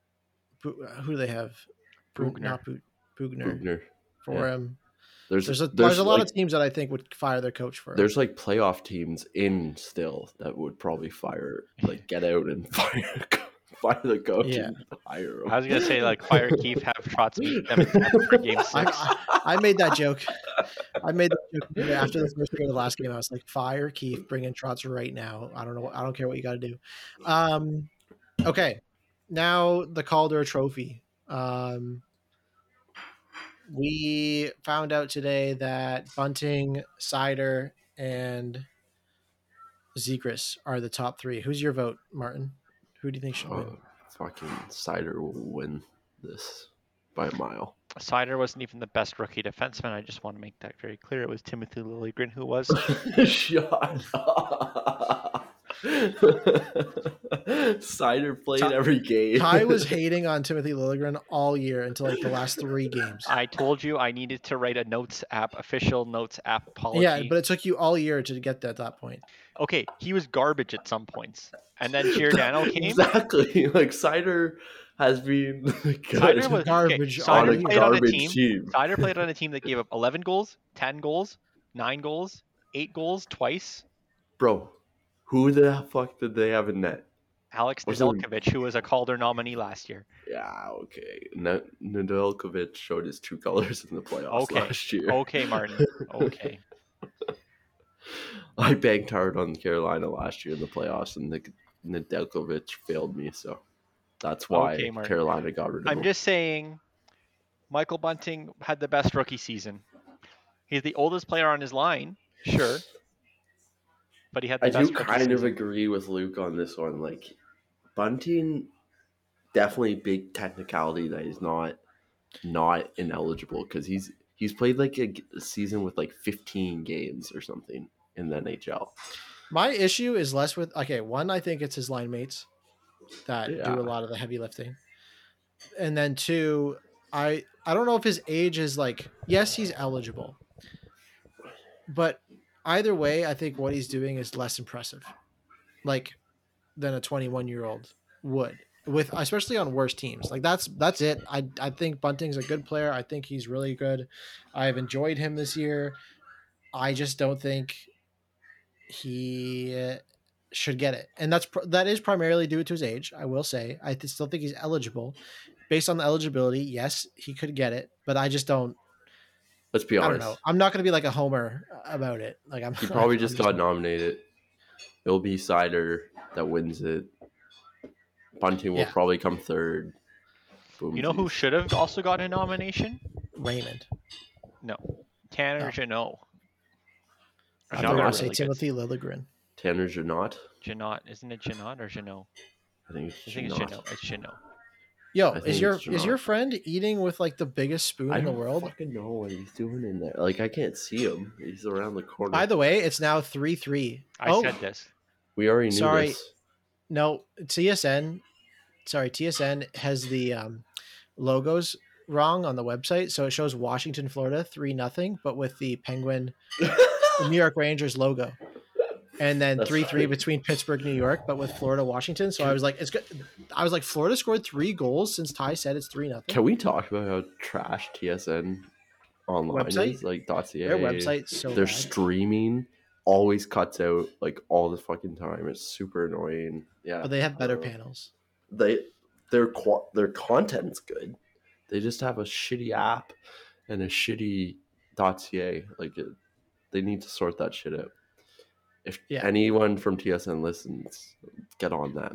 Bu- Who do they have? Bu- Bugner. Not Bu- Bugner Bugner. for Yeah. him. There's There's a there's, there's a lot like, of teams that I think would fire their coach for him. there's like playoff teams in still that would probably fire like get out and fire fire the coach Yeah. and hire him. I was gonna say like fire Keefe, have Trotz meet them in Tampa for game I, six. I, I made that joke. I made that joke after the first game of the last game. I was like, "Fire Keith, bring in Trotz right now. I don't know. I don't care what you got to do." Um, okay, now the Calder Trophy. Um, we found out today that Bunting, Sider, and Zegras are the top three. Who's your vote, Martin? Who do you think should win? Oh, fucking Cider will win this by a mile. Sider wasn't even the best rookie defenseman. I just want to make that very clear. It was Timothy Liljegren who was. Shut up. Cider played Ty- every game. Ty was hating on Timothy Liljegren all year until like the last three games. I told you I needed to write a notes app, official notes app apology. Yeah, but it took you all year to get to at that point. okay, he was garbage at some points, and then Giordano came. Exactly. Like Cider has been good Cider was Garbage Okay, all Cider on a year. played on a garbage team. team. Cider played on a team that gave up eleven goals, ten goals, nine goals, eight goals twice. Bro, who the fuck did they have in net? Alex Was it- Nedeljkovic, who was a Calder nominee last year. Yeah, okay. N- Nedeljkovic showed his true colors in the playoffs Okay. last year. Okay, Martin. Okay. I banged hard on Carolina last year in the playoffs, and Nik- Nedeljkovic failed me, so that's why Okay, Martin. Carolina got rid of I'm him. just saying, Michael Bunting had the best rookie season. He's the oldest player on his line, sure, but he had the I best do rookie kind of season. agree with Luke on this one. Like, Bunting, definitely big technicality that he's not not ineligible because he's he's played like a, g- a season with like fifteen games or something in the N H L. My issue is less with okay. One, I think it's his line mates that Yeah. do a lot of the heavy lifting, and then two, I I don't know if his age is like yes, he's eligible, but either way, I think what he's doing is less impressive, like than a twenty-one year old would with especially on worse teams. Like that's that's it. I I think Bunting's a good player. I think he's really good. I've enjoyed him this year. I just don't think he should get it, and that's pr- that is primarily due to his age. I will say, I th- still think he's eligible. Based on the eligibility, yes, he could get it, but I just don't. Let's be I don't honest. know. I'm not going to be like a homer about it. Like I'm. He probably I'm just got nominated. It'll be Cider that wins it. Bunting will Yeah. probably come third. Boom. You know who should have also gotten a nomination? Raymond. No, Tanner Oh. Janot. I Janot thought you were got going to say really good. Timothy Liljegren. Tanner Janot? Janot, isn't it Janot or Janot? I think it's I think it's Janot. Janot. It's Janot. Yo, I think is your it's is your Janot. friend eating with like the biggest spoon I in the don't world? fucking know what he's doing in there. Like I can't see him. He's around the corner. By the way, it's now three three. I Oh, said this. we already knew sorry. this. no, T S N. Sorry, T S N has the um, logos wrong on the website, so it shows Washington, Florida, three nothing, but with the Penguin, the New York Rangers logo, and then That's three three funny. between Pittsburgh, New York, but with Florida, Washington. So I was like, it's good. I was like, Florida scored three goals since Ty said it's three nothing. Can we talk about how trash T S N online Website? is? Like .ca. Their website's so Their bad. streaming always cuts out like all the fucking time. It's super annoying. Yeah, But they have better Uh, panels. They their qua- their content's good. They just have a shitty app and a shitty .ca. Like it, they need to sort that shit out. If Yeah. anyone from T S N listens, get on that.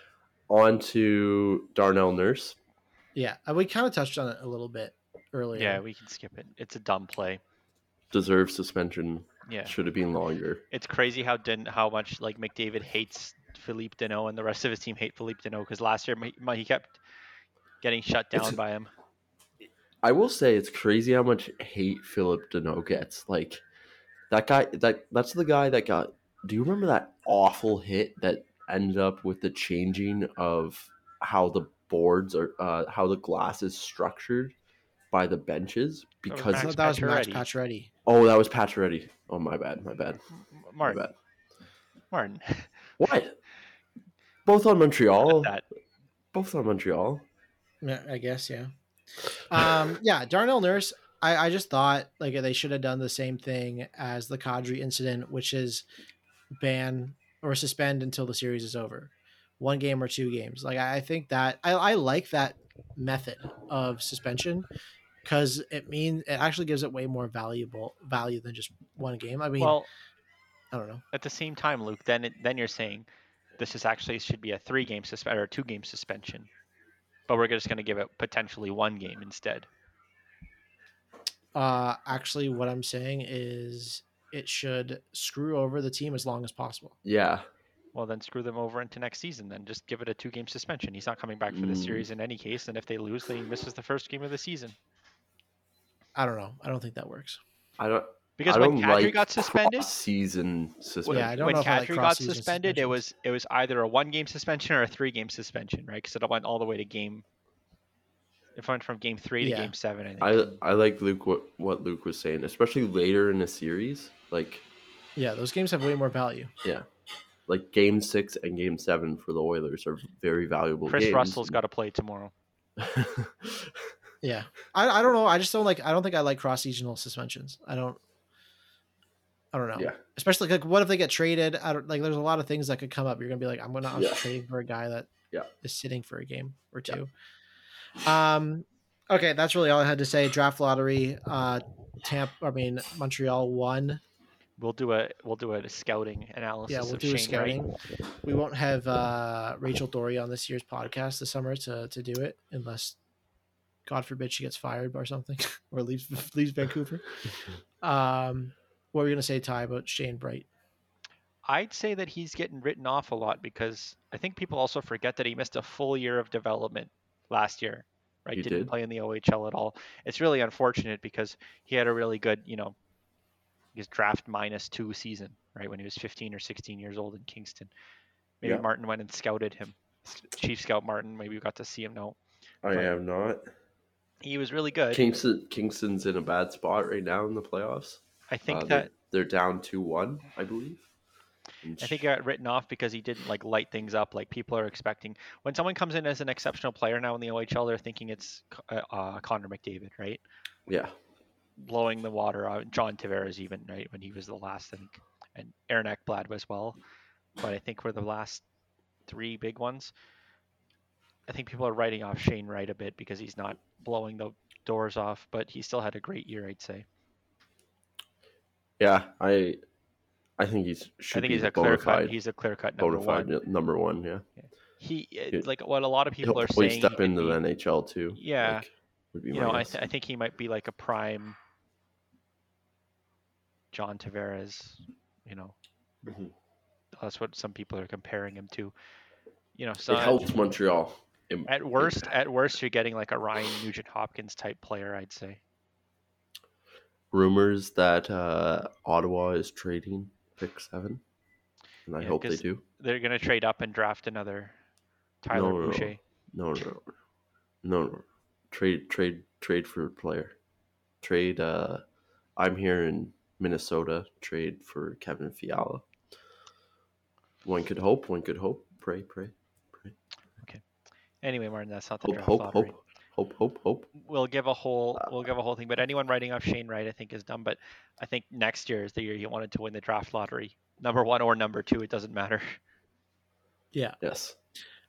On to Darnell Nurse. Yeah, uh, we kind of touched on it a little bit earlier. Yeah, we can skip it. It's a dumb play. Deserves suspension. Yeah, Should have been longer. it's crazy how Den- how much like McDavid hates Philippe Deneau and the rest of his team hate Philippe Deneau because last year he, he kept getting shut down It's- by him. I will say it's crazy how much hate Philip Deneau gets. Like that guy that that's the guy that got do you remember that awful hit that ended up with the changing of how the boards are uh, how the glass is structured by the benches was because I Max thought that was Max Pacioretty. Pacioretty. oh that was Pacioretty. Oh my bad, my bad. My Martin, bad. Martin, What? Both on Montreal. that Both on Montreal. Yeah, I guess, yeah. Um, yeah, Darnell Nurse, I, I just thought like they should have done the same thing as the Kadri incident, which is ban or suspend until the series is over. One game or two games. Like I, I think that I, I like that method of suspension because it means it actually gives it way more valuable value than just one game. I mean, well, I don't know. at the same time, Luke, then it, then you're saying this is actually should be a three game suspension or a two game suspension, but we're just going to give it potentially one game instead. Uh, actually, what I'm saying is it should screw over the team as long as possible. Yeah. Well, then screw them over into next season. Then just give it a two game suspension. He's not coming back for the Mm. series in any case, and if they lose, then he misses the first game of the season. I don't know. I don't think that works. I don't Because I when don't Kadri like got suspended, season suspension. Yeah, I don't when know if I like Kadri got cross-season suspended, it suspensions. was it was either a one game suspension or a three game suspension, right? Because it went all the way to game. It went from game three to Yeah. game seven. I think. I I like Luke what, what Luke was saying, especially later in the series. Like Yeah, those games have way more value. yeah, like game six and game seven for the Oilers are very valuable. Chris games. Russell's got to play tomorrow. Yeah, I, I don't know. I just don't like. I don't think I like cross seasonal suspensions. I don't. I don't know. Yeah. Especially like, what if they get traded? I don't like. There's a lot of things that could come up. You're gonna be like, I'm gonna I'm Yeah. trading for a guy that Yeah. is sitting for a game or two. Um. Okay, that's really all I had to say. Draft lottery. Uh, Tampa. I mean, Montreal won. We'll do a we'll do a scouting analysis. Yeah, we'll of do a Shane Wright. scouting. We won't have uh, Rachel Dory on this year's podcast this summer to to do it, unless, God forbid, she gets fired or something, or leaves leaves Vancouver. Um, what were you gonna say, Ty, about Shane Bright? I'd say that he's getting written off a lot because I think people also forget that he missed a full year of development last year, right? He Didn't did. play in the O H L at all. It's really unfortunate because he had a really good, you know, his draft minus two season, right? When he was fifteen or sixteen years old in Kingston. Maybe Yeah. Martin went and scouted him. Chief Scout Martin, maybe we got to see him now. I have not. He was really good. Kingston Kingston's in a bad spot right now in the playoffs. I think Uh, that they're, they're down two one, I believe. And I think he got written off because he didn't like light things up like people are expecting. When someone comes in as an exceptional player now in the O H L, they're thinking it's uh, uh, Connor McDavid, right? yeah, Blowing the water out. John Tavares even, right, when he was the last, I think, and Aaron Ekblad as well. But I think we're the last three big ones. I think people are writing off Shane Wright a bit because he's not blowing the doors off, but he still had a great year, I'd say. yeah. I I think he's should I think be he's a the clear bona cut. fide, He's a clear cut number bona fide one. number one. Yeah, He He- like what a lot of people he'll are probably saying. step he could into be- the N H L too. Yeah. like, would be you my know, I, guess. th- I think he might be like a prime John Tavares. You know, Mhm. that's what some people are comparing him to. You know, so It helps Montreal. it- At it- worst, at worst, you're getting like a Ryan Nugent Hopkins type player, I'd say. rumors that uh, Ottawa is trading pick seven, and I Yeah, hope they 'cause do. They're gonna trade up and draft another Tyler no, no, Boucher. no, no, no, no, no. Trade, trade, trade for a player. Trade. Uh, I'm here in Minnesota. Trade for Kevin Fiala. One could hope. One could hope. Pray, pray, pray. Anyway, Martin, that's not the Hope, draft hope, lottery. hope, hope, hope, hope. We'll give a whole we'll give a whole thing, but anyone writing off Shane Wright, I think, is dumb. But I think next year is the year he wanted to win the draft lottery, number one or number two, it doesn't matter. Yeah. Yes.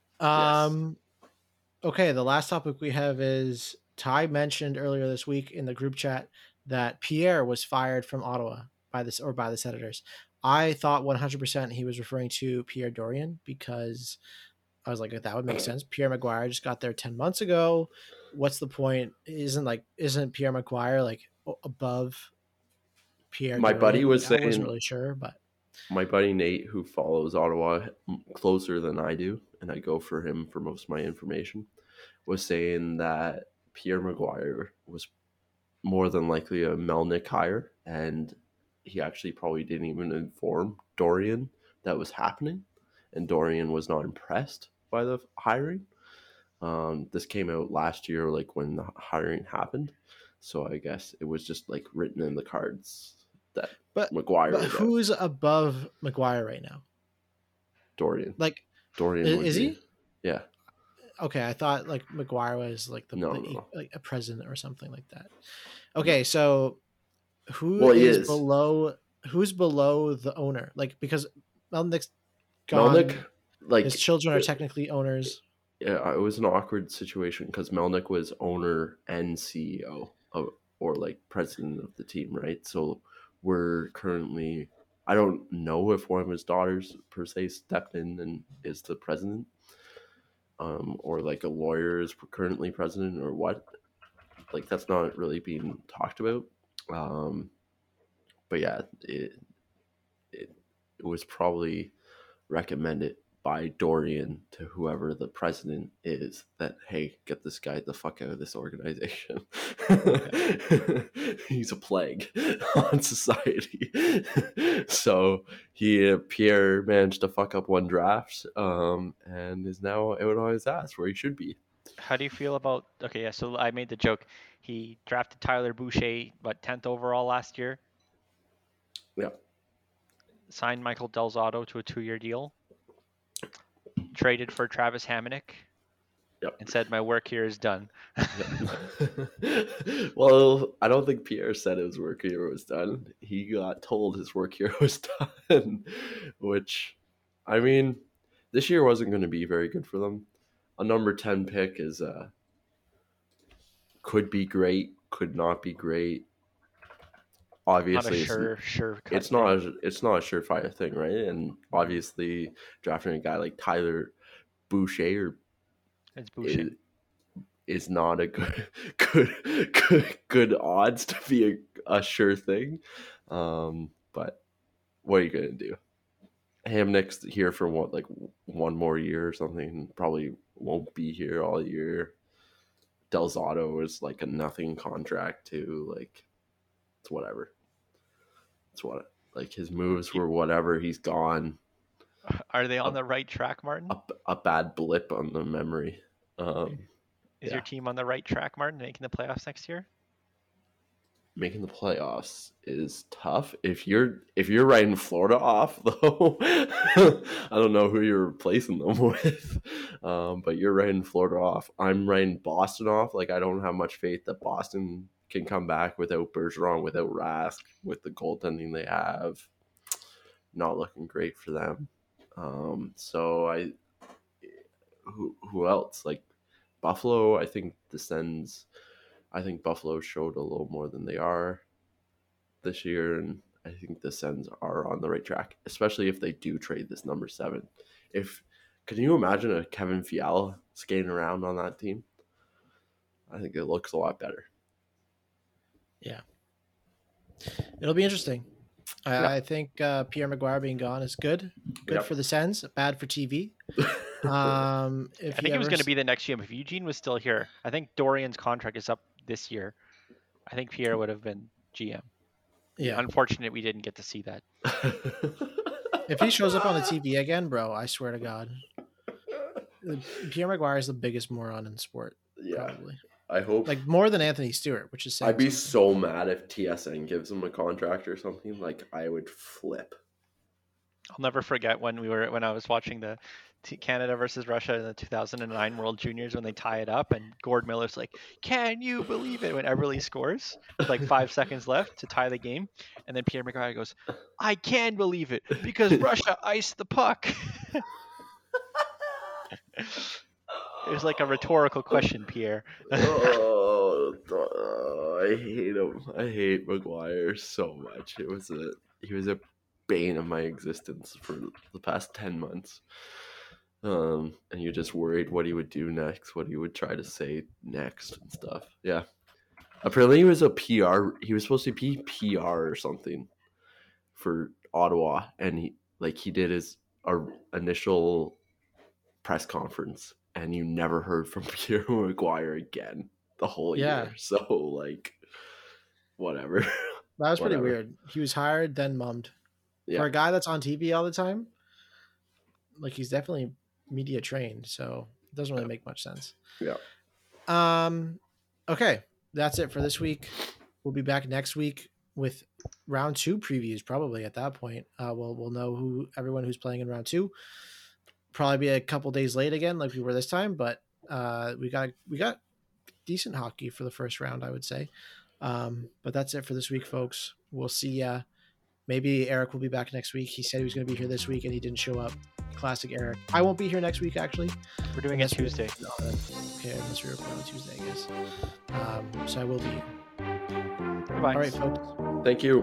Um. Okay. The last topic we have is Ty mentioned earlier this week in the group chat that Pierre was fired from Ottawa by this or by the Senators. I thought one hundred percent he was referring to Pierre Dorian because I was like, that would make sense. Pierre Maguire just got there ten months ago. What's the point? Isn't like isn't Pierre Maguire like above Pierre? My Dorian? buddy was I saying- wasn't really sure, but My buddy Nate, who follows Ottawa closer than I do, and I go for him for most of my information, was saying that Pierre Maguire was more than likely a Melnick hire, and he actually probably didn't even inform Dorian that was happening, and Dorian was not impressed by the hiring. Um, this came out last year, like when the hiring happened, so I guess it was just like written in the cards that But- Maguire but was out. who's above Maguire right now? Dorian. Like, Dorian is, would is be- he? Yeah. Okay, I thought like Maguire was like the, No, the- no, no. like a president or something like that. Okay, so who Well, he is, is. below? Who's below the owner? Like because Melnick's gone. Melnick, like his children are technically owners. yeah, it was an awkward situation because Melnick was owner and C E O of, or like president of the team, right? So we're currently, I don't know if one of his daughters per se stepped in and is the president, um, or like a lawyer is currently president or what. Like that's not really being talked about. Um, but yeah, it, it it was probably recommended by Dorian to whoever the president is that, hey, get this guy the fuck out of this organization. He's a plague on society. So he, uh, Pierre managed to fuck up one draft um, and is now out on his ass where he should be. How do you feel about? Okay, yeah. So I made the joke. He drafted Tyler Boucher, what tenth overall last year. Yeah. Signed Michael Del Zotto to a two-year deal. Traded for Travis Hamonic. Yep. And said, "My work here is done." Well, I don't think Pierre said his work here was done. He got told his work here was done, which, I mean, this year wasn't going to be very good for them. A number ten pick is uh, could be great, could not be great. Obviously, not a it's, sure, sure. cut it's not thing. a, it's not a surefire thing, right? And obviously, drafting a guy like Tyler Boucher It's Boucher. is, is not a good good good good odds to be a, a sure thing. Um, but what are you gonna do? Hamnick's here for what, like one more year or something. Probably won't be here all year. Del Zotto is like a nothing contract too. Like it's whatever. It's what like his moves were whatever. He's gone. Are they on the right track, Martin? A, a bad blip on the memory. Um, Is yeah. your team on the right track, Martin, making the playoffs next year? Making the playoffs is tough. If you're if you're writing Florida off though, I don't know who you're replacing them with, um, but you're writing Florida off. I'm writing Boston off. Like I don't have much faith that Boston can come back without Bergeron, without Rask, with the goaltending they have. Not looking great for them. Um, so I, who who else like Buffalo? I think descends. I think Buffalo showed a little more than they are this year, and I think the Sens are on the right track, especially if they do trade this number seven. If can you imagine a Kevin Fiala skating around on that team? I think it looks a lot better. Yeah, it'll be interesting. I, Yeah. I think uh, Pierre Maguire being gone is good. Good Yep. for the Sens, bad for T V. Um, if I he think he was ever going to s- be the next G M if Eugene was still here. I think Dorian's contract is up this year. I think Pierre would have been G M. yeah. Unfortunate we didn't get to see that. If he shows up on the T V again, bro, I swear to God, Pierre Maguire is the biggest moron in sport. yeah, Probably I hope. like more than Anthony Stewart, which is saying I'd be something. so mad if T S N gives him a contract or something. Like I would flip. I'll never forget when we were when I was watching the T- Canada versus Russia in the two thousand nine World Juniors when they tie it up and Gord Miller's like, "Can you believe it?" when Everly scores with like five seconds left to tie the game, and then Pierre Maguire goes, "I can believe it because Russia iced the puck." It was like a rhetorical question, Pierre. oh, oh, I hate him. I hate Maguire so much. It was a he was a bane of my existence for the past ten months. Um, and you're just worried what he would do next, what he would try to say next and stuff. Yeah. Apparently he was a P R. He was supposed to be P R or something for Ottawa, and he like he did his uh, initial press conference, and you never heard from Pierre Maguire again the whole Yeah. year. So like, whatever. That was pretty Whatever. weird. He was hired, then mummed. Yeah. For a guy that's on T V all the time, like he's definitely media trained, so it doesn't really make much sense. Yeah. Um. Okay, that's it for this week. We'll be back next week with round two previews. Probably at that point, uh, we'll we'll know who everyone who's playing in round two. Probably be a couple days late again, like we were this time, but uh, we got we got decent hockey for the first round, I would say. Um, but that's it for this week, folks. We'll see ya. Maybe Eric will be back next week. He said he was going to be here this week, and he didn't show up. Classic Eric. I won't be here next week, actually. We're doing it Unless we- Tuesday. No, okay, unless we record on Tuesday, I guess. Um, so I will be here. Goodbye. All right, folks. Thank you.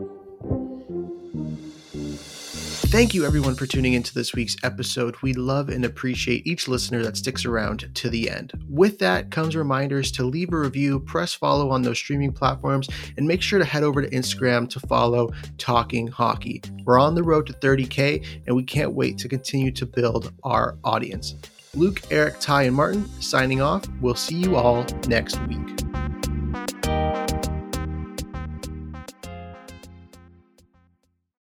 Thank you, everyone, for tuning into this week's episode. We love and appreciate each listener that sticks around to the end. With that comes reminders to leave a review, press follow on those streaming platforms, and make sure to head over to Instagram to follow Talking Hockey. We're on the road to thirty K, and we can't wait to continue to build our audience. Luke, Eric, Ty, and Martin signing off. We'll see you all next week.